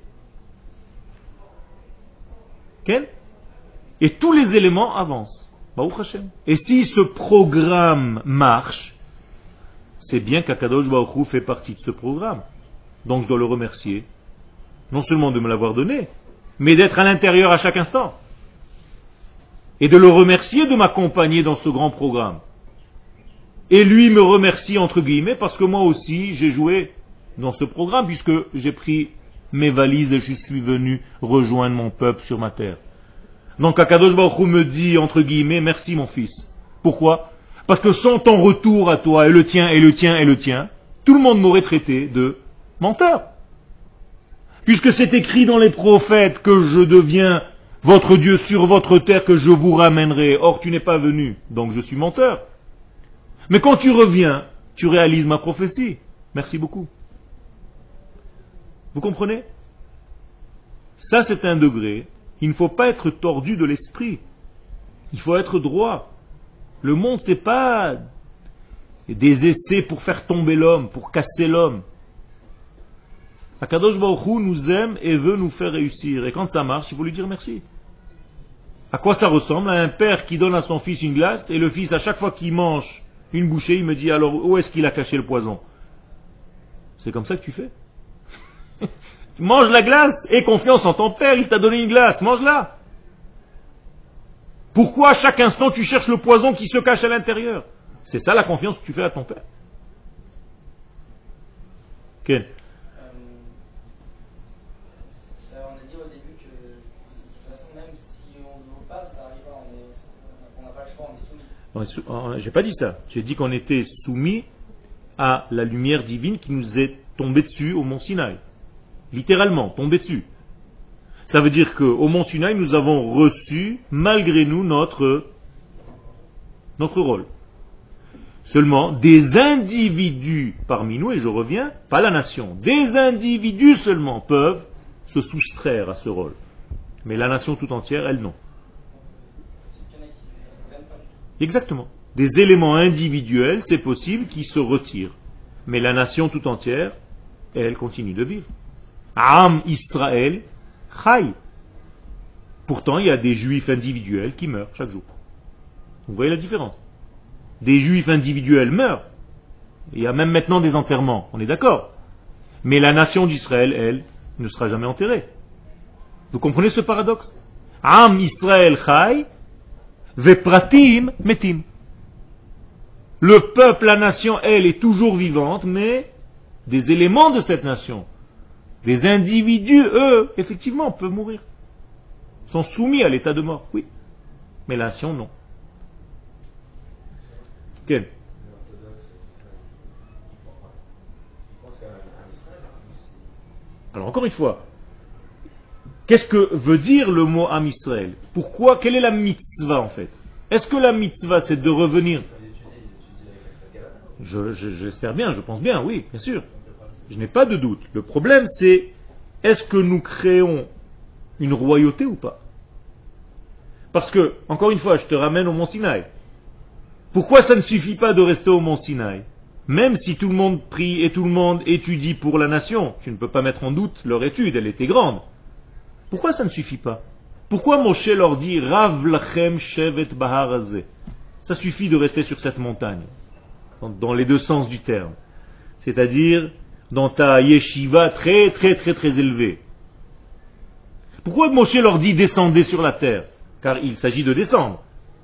Okay? Et tous les éléments avancent. Baruch Hashem. Et si ce programme marche, c'est bien qu'Akadosh Baruch Hu fait partie de ce programme. Donc je dois le remercier, non seulement de me l'avoir donné, mais d'être à l'intérieur à chaque instant. Et de le remercier de m'accompagner dans ce grand programme. Et lui me remercie entre guillemets parce que moi aussi j'ai joué dans ce programme puisque j'ai pris mes valises et je suis venu rejoindre mon peuple sur ma terre. Donc Akadosh Baruch Hu me dit entre guillemets merci mon fils. Pourquoi? Parce que sans ton retour à toi et le tien et le tien et le tien, tout le monde m'aurait traité de menteur. Puisque c'est écrit dans les prophètes que je deviens votre Dieu sur votre terre que je vous ramènerai. Or, tu n'es pas venu, donc je suis menteur. Mais quand tu reviens, tu réalises ma prophétie. Merci beaucoup. Vous comprenez? Ça, c'est un degré. Il ne faut pas être tordu de l'esprit. Il faut être droit. Le monde, c'est pas des essais pour faire tomber l'homme, pour casser l'homme. Akadosh Baruch Hu nous aime et veut nous faire réussir. Et quand ça marche, il faut lui dire merci. À quoi ça ressemble? À un père qui donne à son fils une glace et le fils, à chaque fois qu'il mange une bouchée, il me dit alors où est-ce qu'il a caché le poison? C'est comme ça que tu fais? Mange la glace, aie confiance en ton père, il t'a donné une glace, mange-la. Pourquoi à chaque instant tu cherches le poison qui se cache à l'intérieur? C'est ça la confiance que tu fais à ton père. Ken? On a dit au début que de toute façon même si on ne veut pas, ça arrivera, on n'a pas le choix, on est soumis. J'ai pas dit ça. J'ai dit qu'on était soumis à la lumière divine qui nous est tombée dessus au mont Sinaï. Littéralement, tombée dessus. Ça veut dire qu'au mont Sinaï, nous avons reçu, malgré nous, notre rôle. Seulement, des individus parmi nous, et je reviens, pas la nation, des individus seulement peuvent se soustraire à ce rôle. Mais la nation tout entière, elle non. Exactement. Des éléments individuels, c'est possible, qui se retirent. Mais la nation tout entière, elle continue de vivre. Am Israël Chai. Pourtant, il y a des juifs individuels qui meurent chaque jour. Vous voyez la différence? Des juifs individuels meurent. Il y a même maintenant des enterrements, on est d'accord. Mais la nation d'Israël, elle, ne sera jamais enterrée. Vous comprenez ce paradoxe? Am Israël chai, vepratim metim. Le peuple, la nation, elle, est toujours vivante, mais des éléments de cette nation, les individus, eux, effectivement, peuvent mourir. Sont soumis à l'état de mort, oui. Mais la nation, non. Quel? Alors encore une fois, qu'est-ce que veut dire le mot Am Israël? Pourquoi? Quelle est la mitzvah en fait? Est-ce que la mitzvah c'est de revenir? J'espère bien, je pense bien, oui, bien sûr. Je n'ai pas de doute. Le problème c'est, est-ce que nous créons une royauté ou pas? Parce que, encore une fois, je te ramène au Mont Sinaï. Pourquoi ça ne suffit pas de rester au Mont Sinaï? Même si tout le monde prie et tout le monde étudie pour la nation, tu ne peux pas mettre en doute leur étude, elle était grande. Pourquoi ça ne suffit pas? Pourquoi Moshe leur dit Rav lachem shevet bahar hazeh? Ça suffit de rester sur cette montagne, dans les deux sens du terme. C'est-à-dire dans ta yeshiva très très très très élevée. Pourquoi Moshe leur dit descendez sur la terre? Car il s'agit de descendre.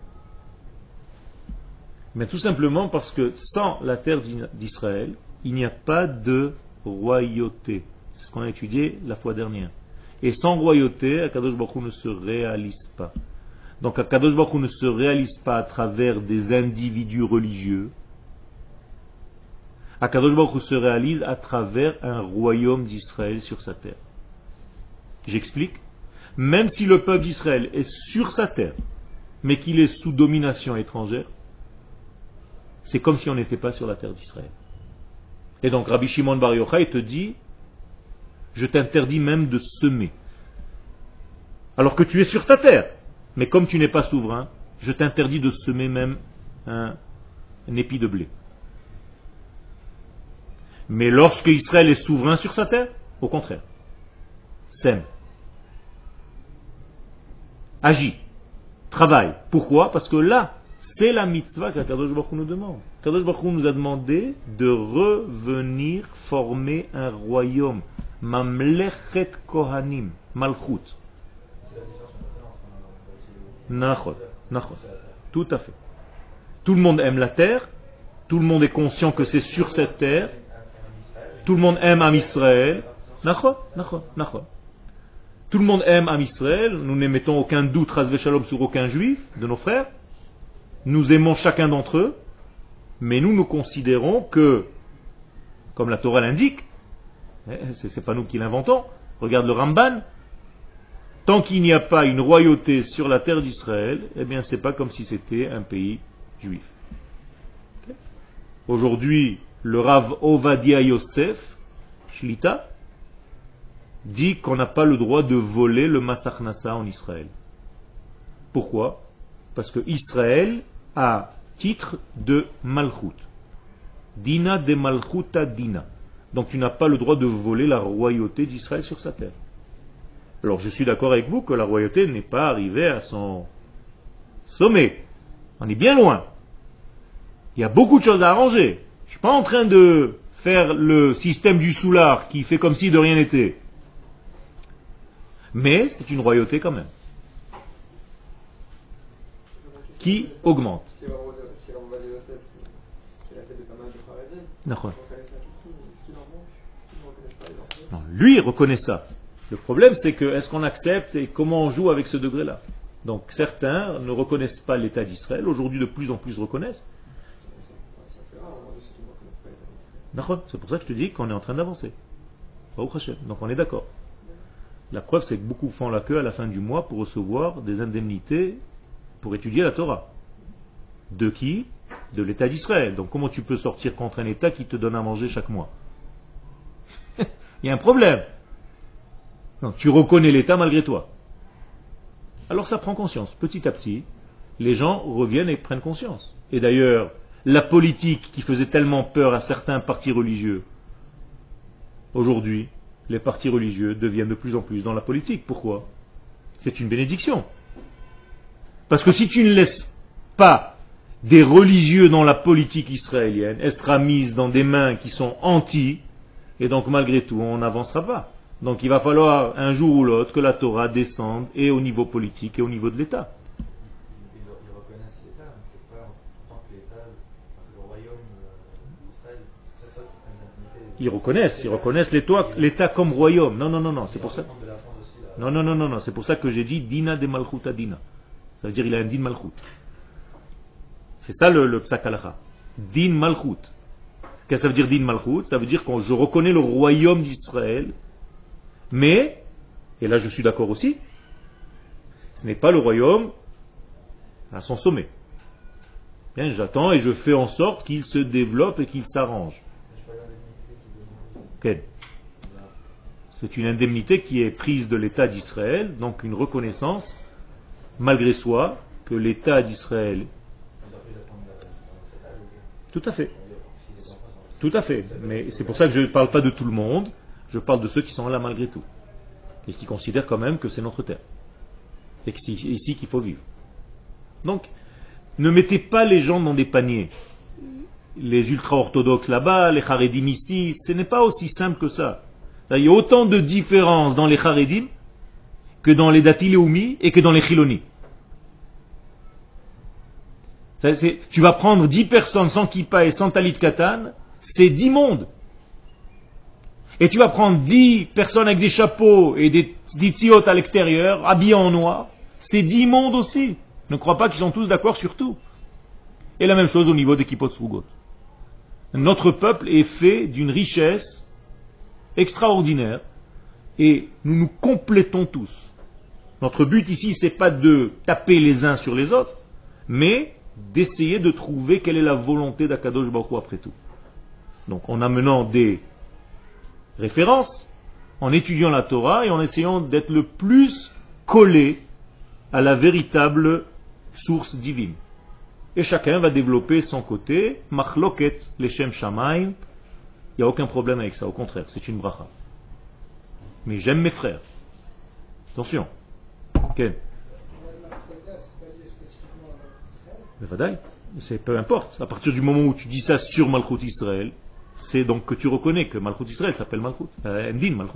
Mais tout simplement parce que sans la terre d'Israël, il n'y a pas de royauté. C'est ce qu'on a étudié la fois dernière. Et sans royauté, Akadosh Baruch Hu ne se réalise pas. Donc Akadosh Baruch Hu ne se réalise pas à travers des individus religieux. Akadosh Baruch Hu se réalise à travers un royaume d'Israël sur sa terre. J'explique. Même si le peuple d'Israël est sur sa terre, mais qu'il est sous domination étrangère, c'est comme si on n'était pas sur la terre d'Israël. Et donc Rabbi Shimon Bar Yochai te dit, je t'interdis même de semer. Alors que tu es sur ta terre, mais comme tu n'es pas souverain, je t'interdis de semer même un épi de blé. Mais lorsque Israël est souverain sur sa terre, au contraire, sème. Agis, travaille. Pourquoi? Parce que là, c'est la mitzvah qu'Akadosh Baruch Hu nous demande. Akadosh Baruch Hu nous a demandé de revenir former un royaume. Mamlechet Kohanim, Malchut. Nachot, nachot. Tout à fait. Tout le monde aime la terre, tout le monde est conscient que c'est sur cette terre, tout le monde aime Am Israël. Nachot, nachot, nachot. Tout le monde aime Am Israël, nous n'émettons aucun doute, Chas v'Shalom, sur aucun juif de nos frères. Nous aimons chacun d'entre eux, mais nous considérons que, comme la Torah l'indique, c'est pas nous qui l'inventons, regarde le Ramban, tant qu'il n'y a pas une royauté sur la terre d'Israël, eh bien c'est pas comme si c'était un pays juif. Okay. Aujourd'hui, le Rav Ovadia Yosef, Shlita, dit qu'on n'a pas le droit de voler le Masach Nassa en Israël. Pourquoi? Parce que Israël a titre de Malchut. Dina de Malchuta Dina. Donc tu n'as pas le droit de voler la royauté d'Israël sur sa terre. Alors je suis d'accord avec vous que la royauté n'est pas arrivée à son sommet. On est bien loin. Il y a beaucoup de choses à arranger. Je ne suis pas en train de faire le système du soulard qui fait comme si de rien n'était. Mais c'est une royauté quand même. Qui augmente. Non, lui reconnaît ça. Le problème c'est que est-ce qu'on accepte et comment on joue avec ce degré-là? Donc certains ne reconnaissent pas l'État d'Israël, aujourd'hui de plus en plus reconnaissent. C'est pour ça que je te dis qu'on est en train d'avancer. Donc on est d'accord. La preuve c'est que beaucoup font la queue à la fin du mois pour recevoir des indemnités pour étudier la Torah. De qui? De l'État d'Israël. Donc comment tu peux sortir contre un État qui te donne à manger chaque mois? Il y a un problème. Donc, tu reconnais l'État malgré toi. Alors ça prend conscience. Petit à petit, les gens reviennent et prennent conscience. Et d'ailleurs, la politique qui faisait tellement peur à certains partis religieux, aujourd'hui, les partis religieux deviennent de plus en plus dans la politique. Pourquoi? C'est une bénédiction. Parce que si tu ne laisses pas des religieux dans la politique israélienne, elle sera mise dans des mains qui sont anti, et donc malgré tout, on n'avancera pas. Donc il va falloir un jour ou l'autre que la Torah descende et au niveau politique et au niveau de l'État. Ils reconnaissent l'État, mais quelque part, en tant que l'État, le royaume d'Israël, c'est ça Ils reconnaissent l'État comme royaume. Non, non, non, non, c'est pour ça. Non, non, non, non, non, c'est pour ça que j'ai dit Dina de Malchut à Dina. Ça veut dire il a un din Malchut. C'est ça le psak halacha. Din Malchut. Qu'est-ce que ça veut dire din Malchut? Ça veut dire que je reconnais le royaume d'Israël, mais, et là je suis d'accord aussi, ce n'est pas le royaume à son sommet. Bien, j'attends et je fais en sorte qu'il se développe et qu'il s'arrange. Okay. C'est une indemnité qui est prise de l'État d'Israël, donc une reconnaissance, malgré soi, que l'État d'Israël... Tout à fait. Tout à fait. Mais c'est pour ça que je ne parle pas de tout le monde, je parle de ceux qui sont là malgré tout. Et qui considèrent quand même que c'est notre terre. Et que c'est ici qu'il faut vivre. Donc, ne mettez pas les gens dans des paniers. Les ultra-orthodoxes là-bas, les Haredim ici, ce n'est pas aussi simple que ça. Il y a autant de différences dans les Haredim que dans les Dati Leumi et que dans les Chiloni. Tu vas prendre 10 personnes sans kippa et sans talit katan, c'est 10 mondes. Et tu vas prendre 10 personnes avec des chapeaux et des tzitziot à l'extérieur, habillés en noir, c'est 10 mondes aussi. Ne crois pas qu'ils sont tous d'accord sur tout. Et la même chose au niveau des kippot srugot. Notre peuple est fait d'une richesse extraordinaire et nous nous complétons tous. Notre but ici, c'est pas de taper les uns sur les autres, mais d'essayer de trouver quelle est la volonté d'Akadosh Baruch Hu après tout. Donc en amenant des références, en étudiant la Torah et en essayant d'être le plus collé à la véritable source divine. Et chacun va développer son côté, machloket, leshem shamaim. Il n'y a aucun problème avec ça, au contraire, c'est une bracha. Mais j'aime mes frères. Attention. Ok. Mais vadaï, c'est peu importe. À partir du moment où tu dis ça sur Malchut Israël, c'est donc que tu reconnais que Malchut Israël s'appelle Malchut. Ndin Malchut.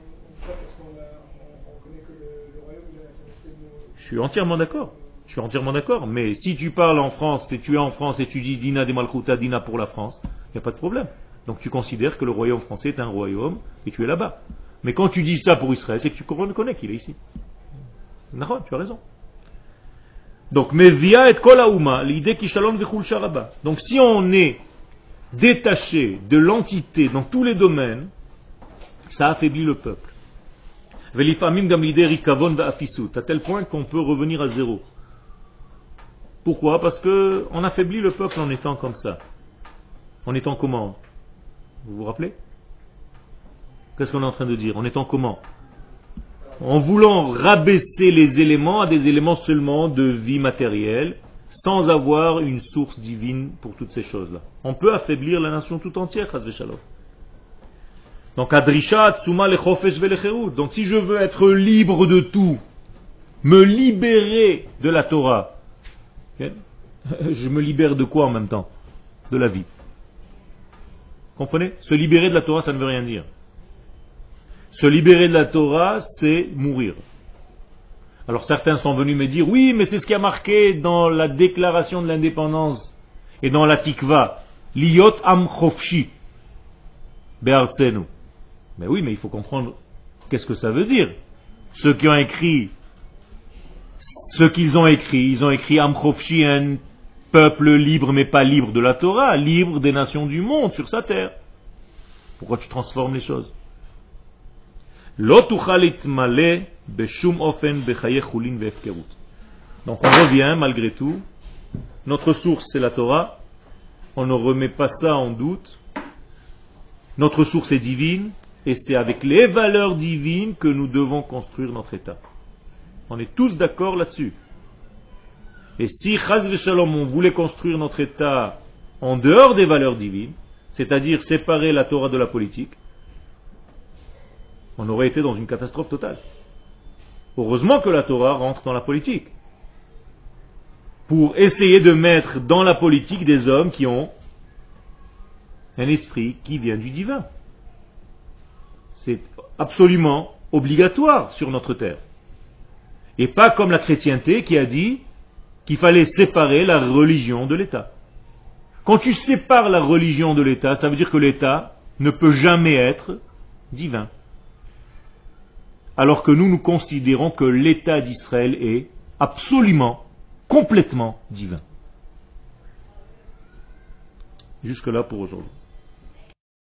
Je suis entièrement d'accord. Je suis entièrement d'accord. Mais si tu parles en France, si tu es en France et tu dis Dina de Malchuta, Dina pour la France, il n'y a pas de problème. Donc tu considères que le royaume français est un royaume et tu es là-bas. Mais quand tu dis ça pour Israël, c'est que tu reconnais qu'il est ici. C'est narrow, tu as raison. Donc, Mevia et Kolaouma, l'idée qui shalom vechul sharaba. Donc si on est détaché de l'entité dans tous les domaines, ça affaiblit le peuple. Velifamim gam l'idée rikavon ba'afisut, à tel point qu'on peut revenir à zéro. Pourquoi? Parce que on affaiblit le peuple en étant comme ça. En étant comment? Vous vous rappelez? Qu'est-ce qu'on est en train de dire? En étant comment? En voulant rabaisser les éléments à des éléments seulement de vie matérielle, sans avoir une source divine pour toutes ces choses-là. On peut affaiblir la nation tout entière, chas v'shalom. Donc, adrisha, tsuma, le chofesh v'lecherut. Donc, si je veux être libre de tout, me libérer de la Torah, je me libère de quoi en même temps? De la vie. Comprenez? Se libérer de la Torah, ça ne veut rien dire. Se libérer de la Torah, c'est mourir. Alors certains sont venus me dire, oui, mais c'est ce qui a marqué dans la déclaration de l'indépendance et dans la tikva. Liot am chofshi. Be'artzenu. Mais oui, mais il faut comprendre qu'est-ce que ça veut dire. Ceux qui ont écrit, ils ont écrit am chofshi, un peuple libre mais pas libre de la Torah, libre des nations du monde sur sa terre. Pourquoi tu transformes les choses? Donc on revient malgré tout. Notre source c'est la Torah. On ne remet pas ça en doute. Notre source est divine. Et c'est avec les valeurs divines que nous devons construire notre État. On est tous d'accord là-dessus. Et si chas v'shalom on voulait construire notre État en dehors des valeurs divines, c'est-à-dire séparer la Torah de la politique, on aurait été dans une catastrophe totale. Heureusement que la Torah rentre dans la politique. Pour essayer de mettre dans la politique des hommes qui ont un esprit qui vient du divin. C'est absolument obligatoire sur notre terre. Et pas comme la chrétienté qui a dit qu'il fallait séparer la religion de l'État. Quand tu sépares la religion de l'État, ça veut dire que l'État ne peut jamais être divin. Alors que nous considérons que l'État d'Israël est absolument, complètement divin. Jusque là pour aujourd'hui.